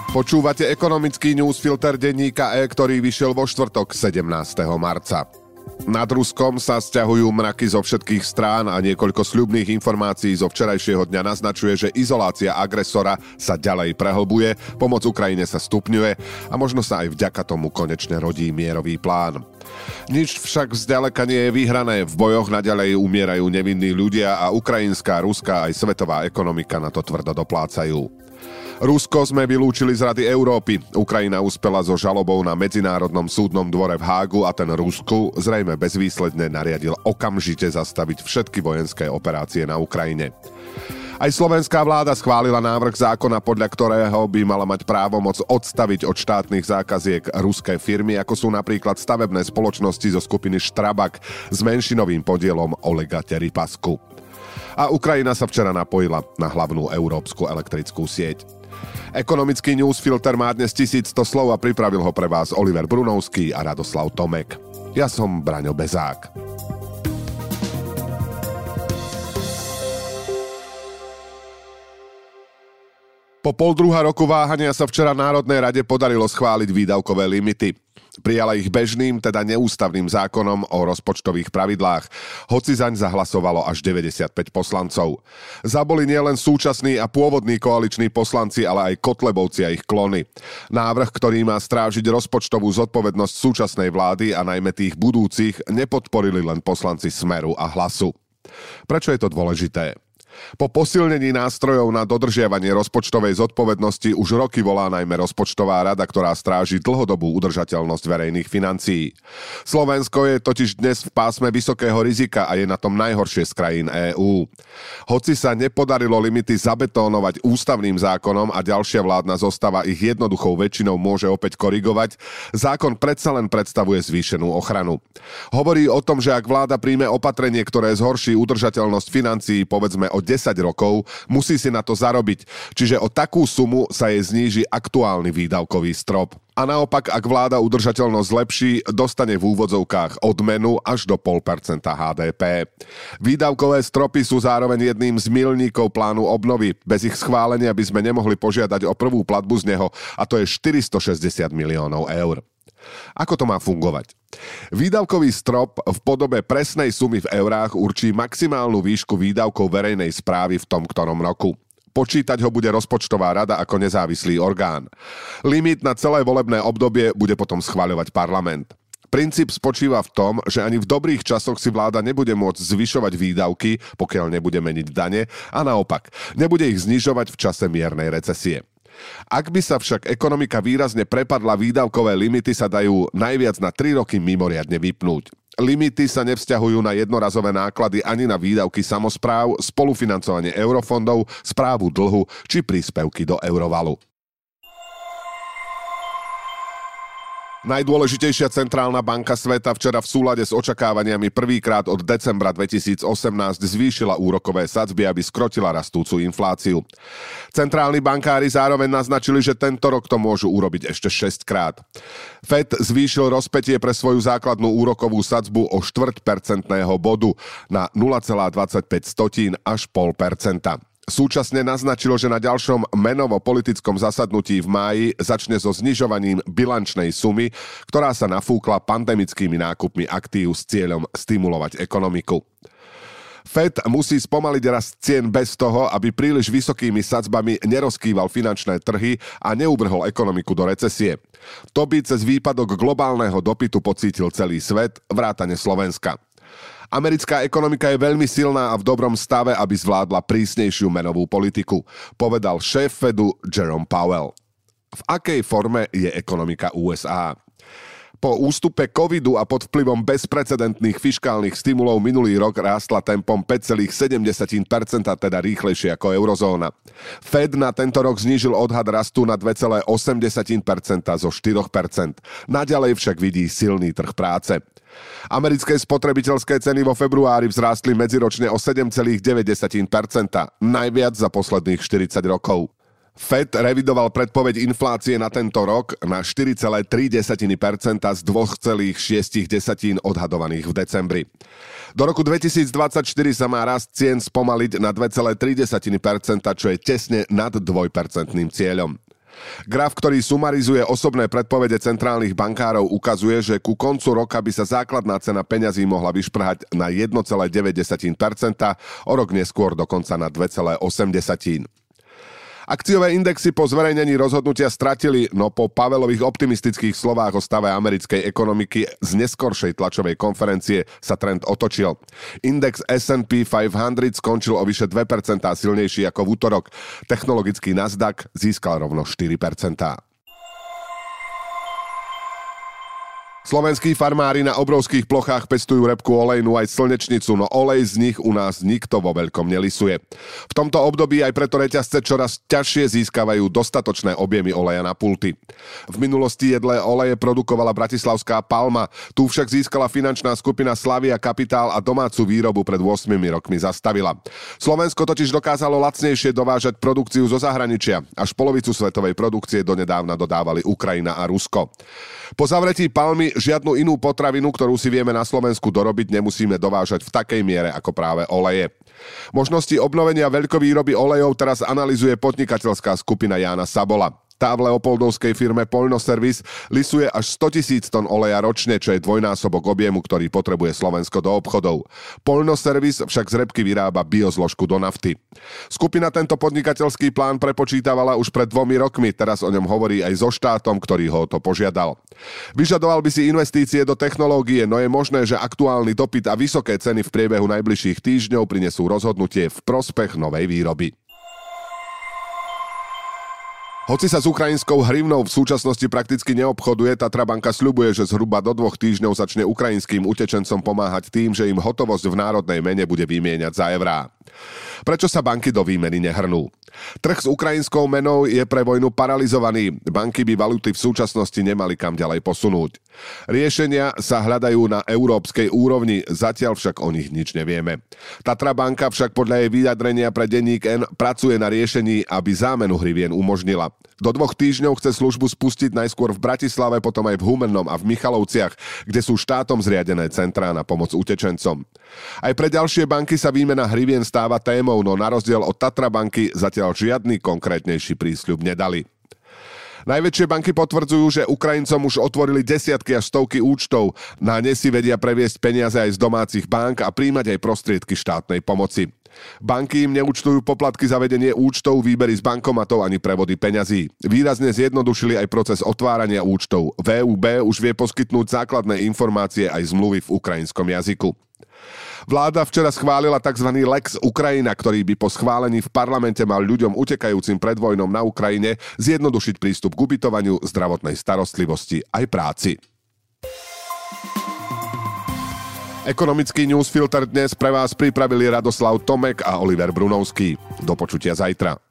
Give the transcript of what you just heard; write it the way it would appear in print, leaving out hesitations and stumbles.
Počúvate ekonomický newsfilter denníka E, ktorý vyšiel vo štvrtok 17. marca. Nad Ruskom sa sťahujú mraky zo všetkých strán a niekoľko sľubných informácií zo včerajšieho dňa naznačuje, že izolácia agresora sa ďalej prehlbuje, pomoc Ukrajine sa stupňuje a možno sa aj vďaka tomu konečne rodí mierový plán. Nič však zďaleka nie je vyhrané, v bojoch naďalej umierajú nevinní ľudia a ukrajinská, ruská aj svetová ekonomika na to tvrdo doplácajú. Rusko sme vylúčili z Rady Európy. Ukrajina uspela so žalobou na Medzinárodnom súdnom dvore v Hágu a ten Rusku zrejme bezvýsledne nariadil okamžite zastaviť všetky vojenské operácie na Ukrajine. Aj slovenská vláda schválila návrh zákona, podľa ktorého by mala mať právomoc odstaviť od štátnych zákaziek ruské firmy, ako sú napríklad stavebné spoločnosti zo skupiny Štrabak s menšinovým podielom Olega Teripasku. A Ukrajina sa včera napojila na hlavnú európsku elektrickú sieť. Ekonomický newsfilter má dnes 1100 slov a pripravil ho pre vás Oliver Brunovský a Radoslav Tomek. Ja som Braňo Bezák. Po poldruha roku váhania sa včera Národnej rade podarilo schváliť výdavkové limity. Prijala ich bežným, teda neústavným zákonom o rozpočtových pravidlách, hoci zaň zahlasovalo až 95 poslancov. Zaboli nielen súčasní a pôvodní koaliční poslanci, ale aj kotlebovci a ich klony. Návrh, ktorý má strážiť rozpočtovú zodpovednosť súčasnej vlády a najmä tých budúcich, nepodporili len poslanci Smeru a Hlasu. Prečo je to dôležité? Po posilnení nástrojov na dodržiavanie rozpočtovej zodpovednosti už roky volá najmä rozpočtová rada, ktorá stráži dlhodobú udržateľnosť verejných financií. Slovensko je totiž dnes v pásme vysokého rizika a je na tom najhoršie z krajín EÚ. Hoci sa nepodarilo limity zabetónovať ústavným zákonom a ďalšia vládna zostava ich jednoduchou väčšinou môže opäť korigovať, zákon predsa len predstavuje zvýšenú ochranu. Hovorí o tom, že ak vláda príjme opatrenie, ktoré zhorší udržateľnosť financií povedzme o 10 rokov, musí si na to zarobiť, čiže o takú sumu sa jej zníži aktuálny výdavkový strop. A naopak, ak vláda udržateľnosť zlepší, dostane v úvodzovkách odmenu až do 0,5% HDP. Výdavkové stropy sú zároveň jedným z milníkov plánu obnovy. Bez ich schválenia by sme nemohli požiadať o prvú platbu z neho, a to je 460 miliónov eur. Ako to má fungovať? Výdavkový strop v podobe presnej sumy v eurách určí maximálnu výšku výdavkov verejnej správy v tom ktorom roku. Počítať ho bude rozpočtová rada ako nezávislý orgán. Limit na celé volebné obdobie bude potom schvaľovať parlament. Princíp spočíva v tom, že ani v dobrých časoch si vláda nebude môcť zvyšovať výdavky, pokiaľ nebude meniť dane, a naopak, nebude ich znižovať v čase miernej recesie. Ak by sa však ekonomika výrazne prepadla, výdavkové limity sa dajú najviac na 3 roky mimoriadne vypnúť. Limity sa nevzťahujú na jednorazové náklady ani na výdavky samospráv, spolufinancovanie eurofondov, správu dlhu či príspevky do eurovalu. Najdôležitejšia centrálna banka sveta včera v súlade s očakávaniami prvýkrát od decembra 2018 zvýšila úrokové sadzby, aby skrotila rastúcu infláciu. Centrálni bankári zároveň naznačili, že tento rok to môžu urobiť ešte 6-krát. Fed zvýšil rozpätie pre svoju základnú úrokovú sadzbu o 0,25% bodu na 0,25 až 0,5%. Súčasne naznačilo, že na ďalšom menovo-politickom zasadnutí v máji začne so znižovaním bilančnej sumy, ktorá sa nafúkla pandemickými nákupmi aktív s cieľom stimulovať ekonomiku. Fed musí spomaliť rast cien bez toho, aby príliš vysokými sadzbami nerozkýval finančné trhy a neuvrhol ekonomiku do recesie. To by cez výpadok globálneho dopytu pocítil celý svet, vrátane Slovenska. Americká ekonomika je veľmi silná a v dobrom stave, aby zvládla prísnejšiu menovú politiku, povedal šéf Fedu Jerome Powell. V akej forme je ekonomika USA? Po ústupe covidu a pod vplyvom bezprecedentných fiškálnych stimulov minulý rok rástla tempom 5,7%, teda rýchlejšie ako eurozóna. Fed na tento rok znížil odhad rastu na 2,8% zo 4%. Naďalej však vidí silný trh práce. Americké spotrebiteľské ceny vo februári vzrástli medziročne o 7,9%, najviac za posledných 40 rokov. Fed revidoval predpoveď inflácie na tento rok na 4,3% z 2,6% odhadovaných v decembri. Do roku 2024 sa má rast cien spomaliť na 2,3%, čo je tesne nad 2% cieľom. Graf, ktorý sumarizuje osobné predpovede centrálnych bankárov, ukazuje, že ku koncu roka by sa základná cena peňazí mohla vyšprhať na 1,9%, o rok neskôr dokonca na 2,8%. Akciové indexy po zverejnení rozhodnutia stratili, no po Pavelových optimistických slovách o stave americkej ekonomiky z neskoršej tlačovej konferencie sa trend otočil. Index S&P 500 skončil o vyše 2% silnejší ako v útorok. Technologický Nasdaq získal rovno 4%. Slovenskí farmári na obrovských plochách pestujú repku olejnú aj slnečnicu, no olej z nich u nás nikto vo veľkom nelisuje. V tomto období aj preto reťazce čoraz ťažšie získavajú dostatočné objemy oleja na pulty. V minulosti jedlé oleje produkovala bratislavská Palma, tu však získala finančná skupina Slavia kapitál a domácu výrobu pred 8 rokmi zastavila. Slovensko totiž dokázalo lacnejšie dovážať produkciu zo zahraničia, až polovicu svetovej produkcie donedávna dodávali Ukrajina a Rusko. Po zavretí Palmy žiadnu inú potravinu, ktorú si vieme na Slovensku dorobiť, nemusíme dovážať v takej miere ako práve oleje. Možnosti obnovenia veľkovýroby olejov teraz analyzuje podnikateľská skupina Jána Sabola. Tá v leopoldovskej firme Poľnoservis lisuje až 100 000 tón oleja ročne, čo je dvojnásobok objemu, ktorý potrebuje Slovensko do obchodov. Poľnoservis však z repky vyrába biozložku do nafty. Skupina tento podnikateľský plán prepočítavala už pred 2 rokmi, teraz o ňom hovorí aj so štátom, ktorý ho to požiadal. Vyžadoval by si investície do technológie, no je možné, že aktuálny dopyt a vysoké ceny v priebehu najbližších týždňov prinesú rozhodnutie v prospech novej výroby. Hoci sa s ukrajinskou hrivnou v súčasnosti prakticky neobchoduje, Tatra banka sľubuje, že zhruba do 2 týždňov začne ukrajinským utečencom pomáhať tým, že im hotovosť v národnej mene bude vymieňať za eurá. Prečo sa banky do výmeny nehrnú? Trh s ukrajinskou menou je pre vojnu paralizovaný. Banky by valuty v súčasnosti nemali kam ďalej posunúť. Riešenia sa hľadajú na európskej úrovni, zatiaľ však o nich nič nevieme. Tatra banka však podľa jej vyjadrenia pre denník N pracuje na riešení, aby zámenu hrivien umožnila. Do 2 týždňov chce službu spustiť najskôr v Bratislave, potom aj v Humennom a v Michalovciach, kde sú štátom zriadené centrá na pomoc utečencom. Aj pre ďalšie banky sa výmena hrivien stáva témou, no na rozdiel od Tatra banky zatiaľ žiadny konkrétnejší prísľub nedali. Najväčšie banky potvrdzujú, že Ukrajincom už otvorili desiatky až stovky účtov. Na ne si vedia previesť peniaze aj z domácich bank a príjmať aj prostriedky štátnej pomoci. Banky im neúčtujú poplatky za vedenie účtov, výbery z bankomatov ani prevody peňazí. Výrazne zjednodušili aj proces otvárania účtov. VUB už vie poskytnúť základné informácie aj zmluvy v ukrajinskom jazyku. Vláda včera schválila tzv. Lex Ukrajina, ktorý by po schválení v parlamente mal ľuďom utekajúcim pred vojnou na Ukrajine zjednodušiť prístup k ubytovaniu, zdravotnej starostlivosti aj práci. Ekonomický newsfilter dnes pre vás pripravili Radoslav Tomek a Oliver Brunovský. Do počutia zajtra.